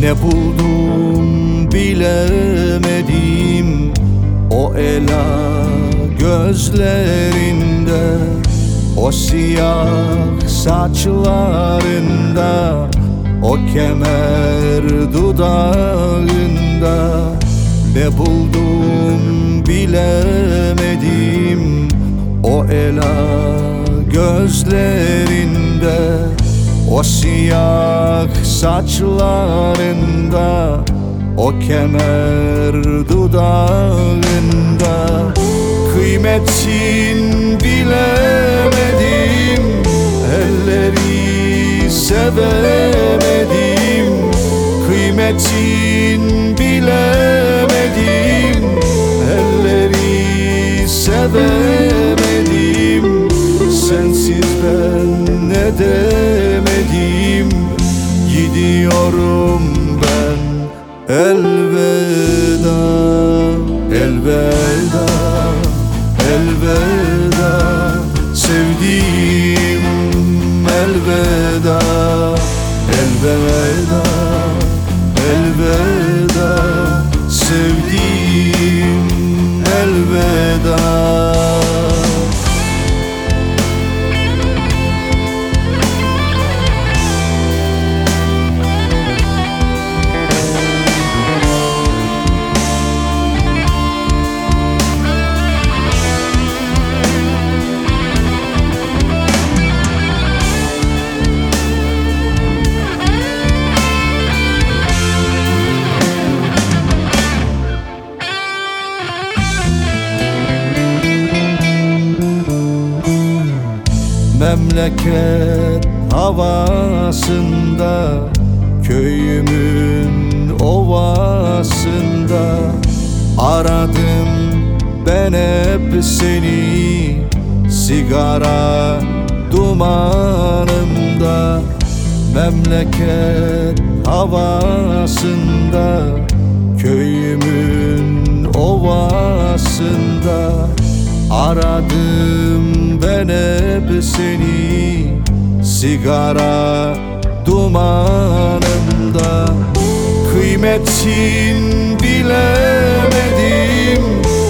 Ne buldum bilemedim o ela gözlerinde, o siyah saçlarında, o kemer dudağında. Ne buldum bilemedim o ela gözlerinde, o siyah saçlarında, o kemer dudağında. Kıymetin bilemedim, elleri sevemedim. Kıymetin bilemedim, elleri sevemedim. Sensiz ben ne demedim, gidiyorum ben. Elveda, elveda, elveda sevdiğim, elveda, elveda, elveda sevdiğim, elveda. Memleket havasında, köyümün ovasında aradım ben hep seni, sigara dumanımda. Memleket havasında, köyümün ovasında aradım ben hep seni, sigara dumanımda. Kıymetin bilemedim,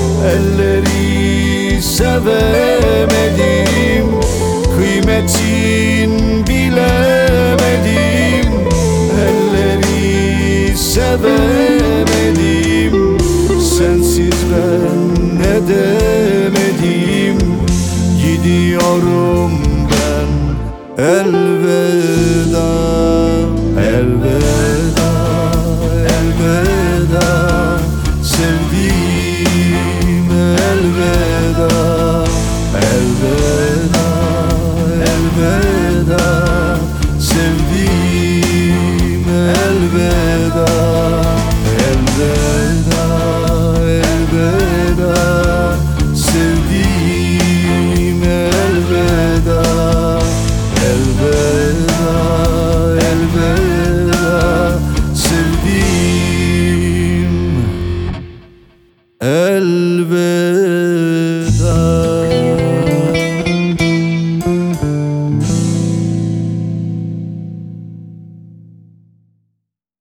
elleri sevemedim. Kıymetin bilemedim, elleri sevemedim. Sensiz ben ne demedim, gidiyorum ben. Elveda, elveda.